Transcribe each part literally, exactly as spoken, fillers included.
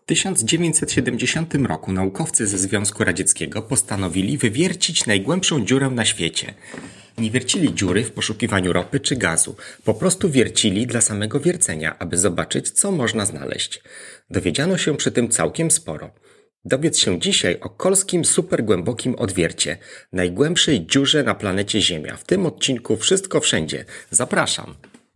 tysiąc dziewięćset siedemdziesiątym roku naukowcy ze Związku Radzieckiego postanowili wywiercić najgłębszą dziurę na świecie. Nie wiercili dziury w poszukiwaniu ropy czy gazu, po prostu wiercili dla samego wiercenia, aby zobaczyć, co można znaleźć. Dowiedziano się przy tym całkiem sporo. Dowiedz się dzisiaj o kolskim supergłębokim odwiercie, najgłębszej dziurze na planecie Ziemia. W tym odcinku Wszystko Wszędzie. Zapraszam!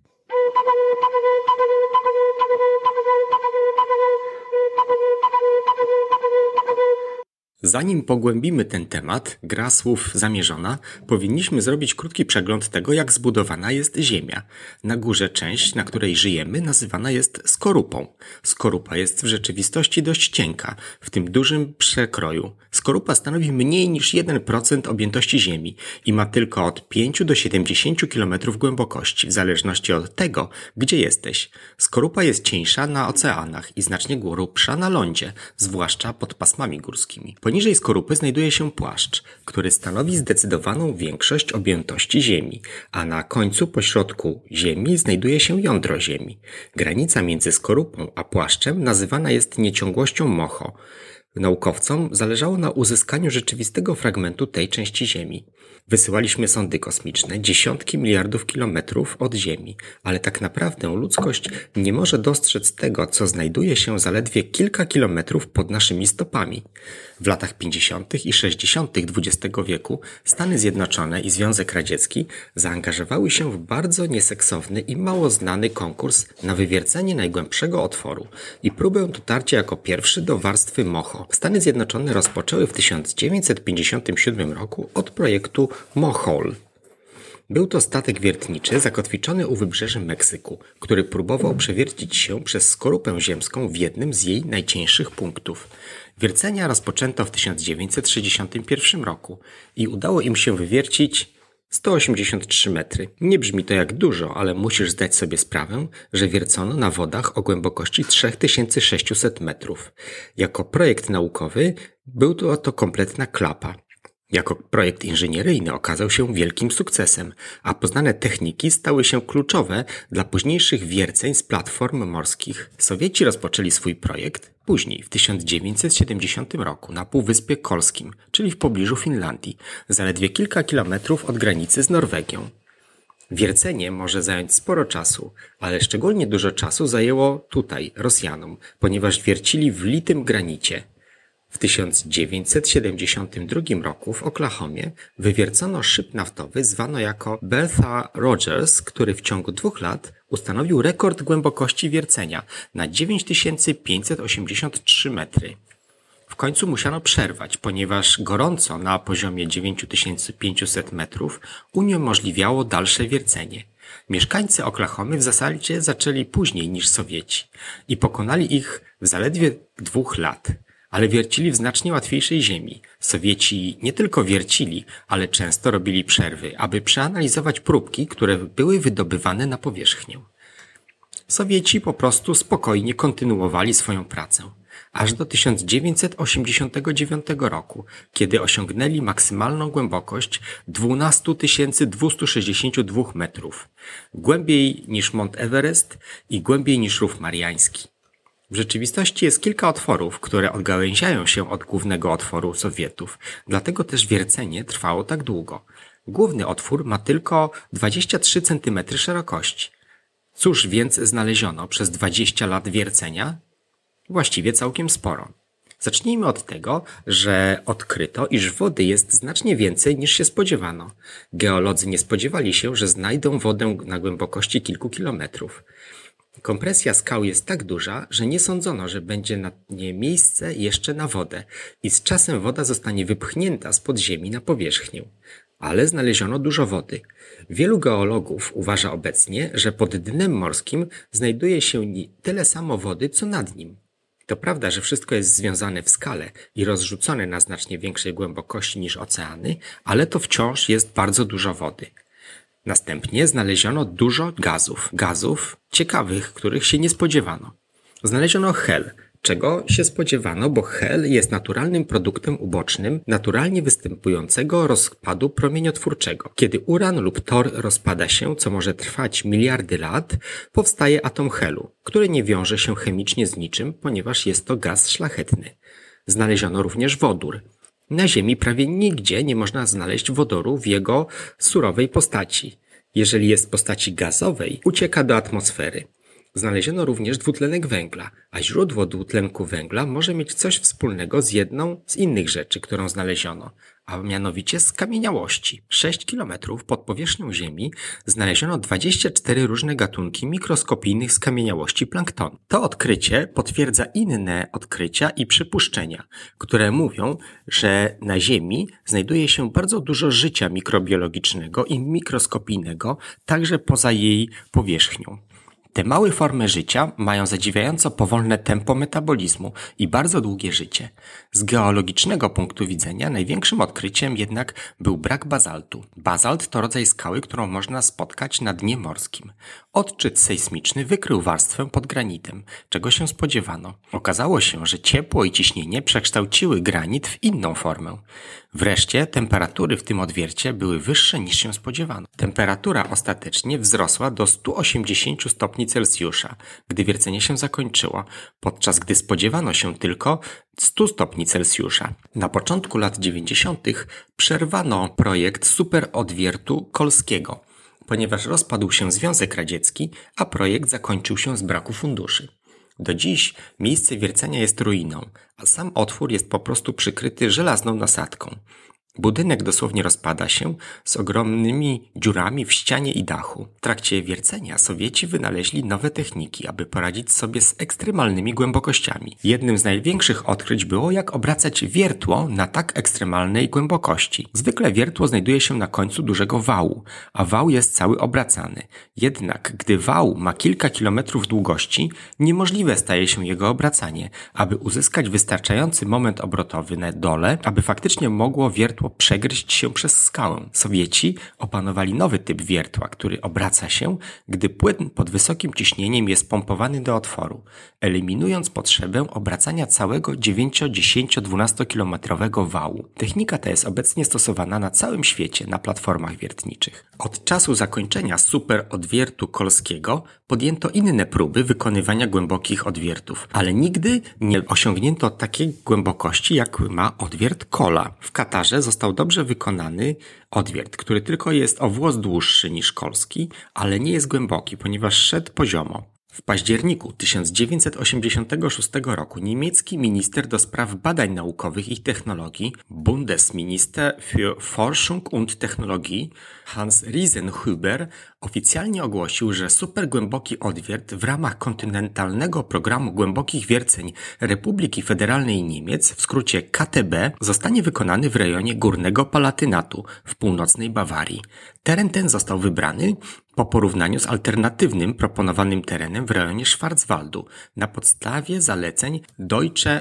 Zanim pogłębimy ten temat, gra słów zamierzona, powinniśmy zrobić krótki przegląd tego, jak zbudowana jest Ziemia. Na górze część, na której żyjemy, nazywana jest skorupą. Skorupa jest w rzeczywistości dość cienka, w tym dużym przekroju. Skorupa stanowi mniej niż jeden procent objętości Ziemi i ma tylko od pięciu do siedemdziesięciu kilometrów głębokości, w zależności od tego, gdzie jesteś. Skorupa jest cieńsza na oceanach i znacznie grubsza na lądzie, zwłaszcza pod pasmami górskimi. Poniżej skorupy znajduje się płaszcz, który stanowi zdecydowaną większość objętości Ziemi, a na końcu pośrodku Ziemi znajduje się jądro Ziemi. Granica między skorupą a płaszczem nazywana jest nieciągłością Moho. Naukowcom zależało na uzyskaniu rzeczywistego fragmentu tej części Ziemi. Wysyłaliśmy sondy kosmiczne dziesiątki miliardów kilometrów od Ziemi, ale tak naprawdę ludzkość nie może dostrzec tego, co znajduje się zaledwie kilka kilometrów pod naszymi stopami. W latach pięćdziesiątych i sześćdziesiątych dwudziestego wieku Stany Zjednoczone i Związek Radziecki zaangażowały się w bardzo nieseksowny i mało znany konkurs na wywiercenie najgłębszego otworu i próbę dotarcia jako pierwszy do warstwy Moho. Stany Zjednoczone rozpoczęły w tysiąc dziewięćset pięćdziesiątym siódmym roku od projektu Mohole. Był to statek wiertniczy zakotwiczony u wybrzeży Meksyku, który próbował przewiercić się przez skorupę ziemską w jednym z jej najcieńszych punktów. Wiercenia rozpoczęto w tysiąc dziewięćset sześćdziesiątym pierwszym roku i udało im się wywiercić sto osiemdziesiąt trzy metry. Nie brzmi to jak dużo, ale musisz zdać sobie sprawę, że wiercono na wodach o głębokości trzy tysiące sześćset metrów. Jako projekt naukowy był to, to kompletna klapa. Jako projekt inżynieryjny okazał się wielkim sukcesem, a poznane techniki stały się kluczowe dla późniejszych wierceń z platform morskich. Sowieci rozpoczęli swój projekt później, w tysiąc dziewięćset siedemdziesiątym roku, na Półwyspie Kolskim, czyli w pobliżu Finlandii, zaledwie kilka kilometrów od granicy z Norwegią. Wiercenie może zająć sporo czasu, ale szczególnie dużo czasu zajęło tutaj Rosjanom, ponieważ wiercili w litym granicie. W tysiąc dziewięćset siedemdziesiątym drugim roku w Oklahomie wywiercono szyb naftowy zwano jako Bertha Rogers, który w ciągu dwóch lat ustanowił rekord głębokości wiercenia na dziewięć tysięcy pięćset osiemdziesiąt trzy metry. W końcu musiano przerwać, ponieważ gorąco na poziomie dziewięć tysięcy pięćset metrów uniemożliwiało dalsze wiercenie. Mieszkańcy Oklahomy w zasadzie zaczęli później niż Sowieci i pokonali ich w zaledwie dwóch lat. Ale wiercili w znacznie łatwiejszej ziemi. Sowieci nie tylko wiercili, ale często robili przerwy, aby przeanalizować próbki, które były wydobywane na powierzchnię. Sowieci po prostu spokojnie kontynuowali swoją pracę. Aż do tysiąc dziewięćset osiemdziesiątego dziewiątego roku, kiedy osiągnęli maksymalną głębokość dwanaście tysięcy dwieście sześćdziesiąt dwa metrów. Głębiej niż Mont Everest i głębiej niż Rów Mariański. W rzeczywistości jest kilka otworów, które odgałęziają się od głównego otworu Sowietów, dlatego też wiercenie trwało tak długo. Główny otwór ma tylko dwadzieścia trzy centymetry szerokości. Cóż więc znaleziono przez dwadzieścia lat wiercenia? Właściwie całkiem sporo. Zacznijmy od tego, że odkryto, iż wody jest znacznie więcej niż się spodziewano. Geolodzy nie spodziewali się, że znajdą wodę na głębokości kilku kilometrów. Kompresja skał jest tak duża, że nie sądzono, że będzie na nie miejsce jeszcze na wodę i z czasem woda zostanie wypchnięta spod ziemi na powierzchnię. Ale znaleziono dużo wody. Wielu geologów uważa obecnie, że pod dnem morskim znajduje się tyle samo wody, co nad nim. To prawda, że wszystko jest związane w skale i rozrzucone na znacznie większej głębokości niż oceany, ale to wciąż jest bardzo dużo wody. Następnie znaleziono dużo gazów, gazów ciekawych, których się nie spodziewano. Znaleziono hel, Czego się spodziewano, bo hel jest naturalnym produktem ubocznym naturalnie występującego rozpadu promieniotwórczego. Kiedy uran lub tor rozpada się, co może trwać miliardy lat, powstaje atom helu, który nie wiąże się chemicznie z niczym, ponieważ jest to gaz szlachetny. Znaleziono również wodór. Na Ziemi prawie nigdzie nie można znaleźć wodoru w jego surowej postaci. Jeżeli jest w postaci gazowej, ucieka do atmosfery. Znaleziono również dwutlenek węgla, a źródło dwutlenku węgla może mieć coś wspólnego z jedną z innych rzeczy, którą znaleziono, a mianowicie skamieniałości. sześć kilometrów pod powierzchnią Ziemi znaleziono dwadzieścia cztery różne gatunki mikroskopijnych skamieniałości planktonu. To odkrycie potwierdza inne odkrycia i przypuszczenia, które mówią, że na Ziemi znajduje się bardzo dużo życia mikrobiologicznego i mikroskopijnego, także poza jej powierzchnią. Te małe formy życia mają zadziwiająco powolne tempo metabolizmu i bardzo długie życie. Z geologicznego punktu widzenia największym odkryciem jednak był brak bazaltu. Bazalt to rodzaj skały, którą można spotkać na dnie morskim. Odczyt sejsmiczny wykrył warstwę pod granitem, czego się spodziewano. Okazało się, że ciepło i ciśnienie przekształciły granit w inną formę. Wreszcie temperatury w tym odwiercie były wyższe niż się spodziewano. Temperatura ostatecznie wzrosła do stu osiemdziesięciu stopni Celsjusza, gdy wiercenie się zakończyło, podczas gdy spodziewano się tylko stu stopni Celsjusza. Na początku lat dziewięćdziesiątych przerwano projekt superodwiertu kolskiego, ponieważ rozpadł się Związek Radziecki, a projekt zakończył się z braku funduszy. Do dziś miejsce wiercenia jest ruiną, a sam otwór jest po prostu przykryty żelazną nasadką. Budynek dosłownie rozpada się z ogromnymi dziurami w ścianie i dachu. W trakcie wiercenia Sowieci wynaleźli nowe techniki, aby poradzić sobie z ekstremalnymi głębokościami. Jednym z największych odkryć było, jak obracać wiertło na tak ekstremalnej głębokości. Zwykle wiertło znajduje się na końcu dużego wału, a wał jest cały obracany. Jednak gdy wał ma kilka kilometrów długości, niemożliwe staje się jego obracanie, aby uzyskać wystarczający moment obrotowy na dole, aby faktycznie mogło wiertło przegryźć się przez skałę. Sowieci opanowali nowy typ wiertła, który obraca się, gdy płyn pod wysokim ciśnieniem jest pompowany do otworu, eliminując potrzebę obracania całego dziewięcio-dziesięcio-dwunastokilometrowego wału. Technika ta jest obecnie stosowana na całym świecie na platformach wiertniczych. Od czasu zakończenia superodwiertu kolskiego podjęto inne próby wykonywania głębokich odwiertów, ale nigdy nie osiągnięto takiej głębokości, jak ma odwiert Kola. W Katarze został dobrze wykonany odwiert, który tylko jest o włos dłuższy niż kolski, ale nie jest głęboki, ponieważ szedł poziomo. W październiku tysiąc dziewięćset osiemdziesiątego szóstego roku niemiecki minister do spraw badań naukowych i technologii, Bundesminister für Forschung und Technologie, Hans Riesenhuber, oficjalnie ogłosił, że supergłęboki odwiert w ramach kontynentalnego programu głębokich wierceń Republiki Federalnej Niemiec, w skrócie K T B, zostanie wykonany w rejonie Górnego Palatynatu w północnej Bawarii. Teren ten został wybrany po porównaniu z alternatywnym proponowanym terenem w rejonie Schwarzwaldu na podstawie zaleceń Deutsche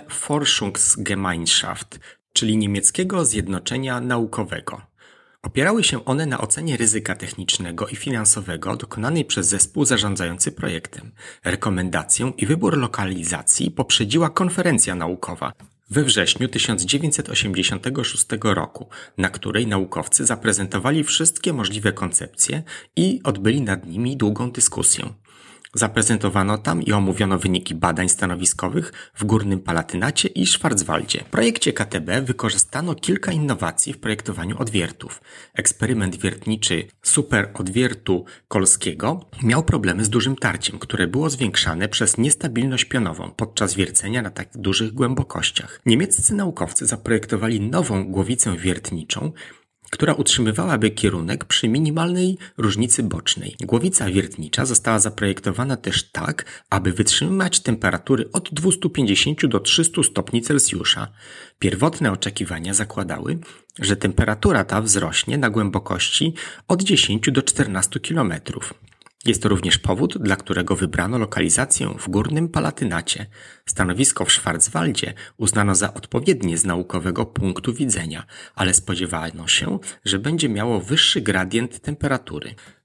Forschungsgemeinschaft, czyli niemieckiego zjednoczenia naukowego. Opierały się one na ocenie ryzyka technicznego i finansowego dokonanej przez zespół zarządzający projektem. Rekomendację i wybór lokalizacji poprzedziła konferencja naukowa we wrześniu tysiąc dziewięćset osiemdziesiątego szóstego roku, na której naukowcy zaprezentowali wszystkie możliwe koncepcje i odbyli nad nimi długą dyskusję. Zaprezentowano tam i omówiono wyniki badań stanowiskowych w Górnym Palatynacie i Schwarzwaldzie. W projekcie K T B wykorzystano kilka innowacji w projektowaniu odwiertów. Eksperyment wiertniczy superodwiertu kolskiego miał problemy z dużym tarciem, które było zwiększane przez niestabilność pionową podczas wiercenia na tak dużych głębokościach. Niemieccy naukowcy zaprojektowali nową głowicę wiertniczą, która utrzymywałaby kierunek przy minimalnej różnicy bocznej. Głowica wiertnicza została zaprojektowana też tak, aby wytrzymać temperatury od dwustu pięćdziesięciu do trzystu stopni Celsjusza. Pierwotne oczekiwania zakładały, że temperatura ta wzrośnie na głębokości od dziesięciu do czternastu kilometrów. Jest to również powód, dla którego wybrano lokalizację w Górnym Palatynacie. Stanowisko w Schwarzwaldzie uznano za odpowiednie z naukowego punktu widzenia, ale spodziewano się, że będzie miało wyższy gradient temperatury.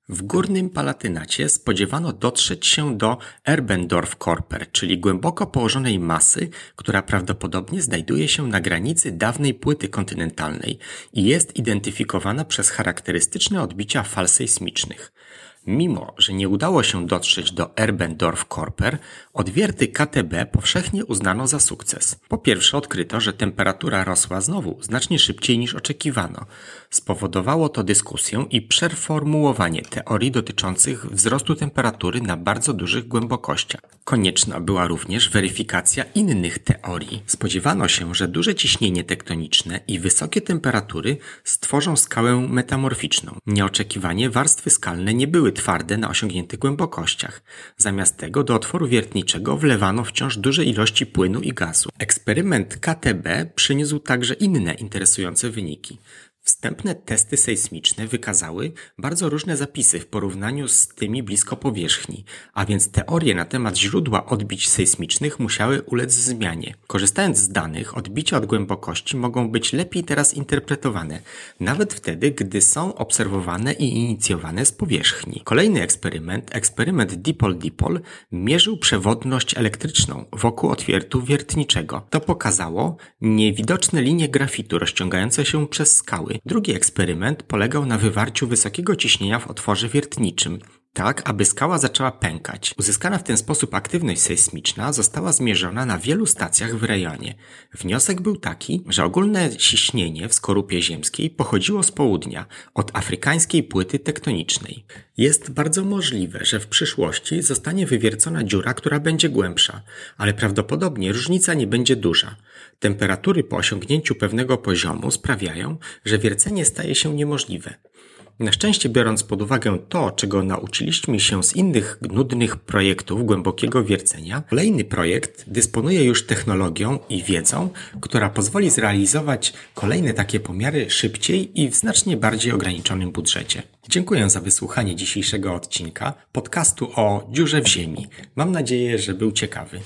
W Górnym Palatynacie spodziewano dotrzeć się do Erbendorf-Korper, czyli głęboko położonej masy, która prawdopodobnie znajduje się na granicy dawnej płyty kontynentalnej i jest identyfikowana przez charakterystyczne odbicia fal sejsmicznych. Mimo że nie udało się dotrzeć do Erbendorf-Korper, odwierty K T B powszechnie uznano za sukces. Po pierwsze odkryto, że temperatura rosła znowu znacznie szybciej niż oczekiwano. Spowodowało to dyskusję i przeformułowanie teorii dotyczących wzrostu temperatury na bardzo dużych głębokościach. Konieczna była również weryfikacja innych teorii. Spodziewano się, że duże ciśnienie tektoniczne i wysokie temperatury stworzą skałę metamorficzną. Nieoczekiwanie warstwy skalne nie były twarde na osiągniętych głębokościach. Zamiast tego do otworu wiertniczego wlewano wciąż duże ilości płynu i gazu. Eksperyment K T B przyniósł także inne interesujące wyniki. Wstępne testy sejsmiczne wykazały bardzo różne zapisy w porównaniu z tymi blisko powierzchni, a więc teorie na temat źródła odbić sejsmicznych musiały ulec zmianie. Korzystając z danych, odbicia od głębokości mogą być lepiej teraz interpretowane, nawet wtedy, gdy są obserwowane i inicjowane z powierzchni. Kolejny eksperyment, eksperyment Dipol-Dipol, mierzył przewodność elektryczną wokół otwiertu wiertniczego. To pokazało niewidoczne linie grafitu rozciągające się przez skały. Drugi eksperyment polegał na wywarciu wysokiego ciśnienia w otworze wiertniczym, tak aby skała zaczęła pękać. Uzyskana w ten sposób aktywność sejsmiczna została zmierzona na wielu stacjach w rejonie. Wniosek był taki, że ogólne ciśnienie w skorupie ziemskiej pochodziło z południa, od afrykańskiej płyty tektonicznej. Jest bardzo możliwe, że w przyszłości zostanie wywiercona dziura, która będzie głębsza, ale prawdopodobnie różnica nie będzie duża. Temperatury po osiągnięciu pewnego poziomu sprawiają, że wiercenie staje się niemożliwe. Na szczęście, biorąc pod uwagę to, czego nauczyliśmy się z innych nudnych projektów głębokiego wiercenia, kolejny projekt dysponuje już technologią i wiedzą, która pozwoli zrealizować kolejne takie pomiary szybciej i w znacznie bardziej ograniczonym budżecie. Dziękuję za wysłuchanie dzisiejszego odcinka podcastu o dziurze w ziemi. Mam nadzieję, że był ciekawy.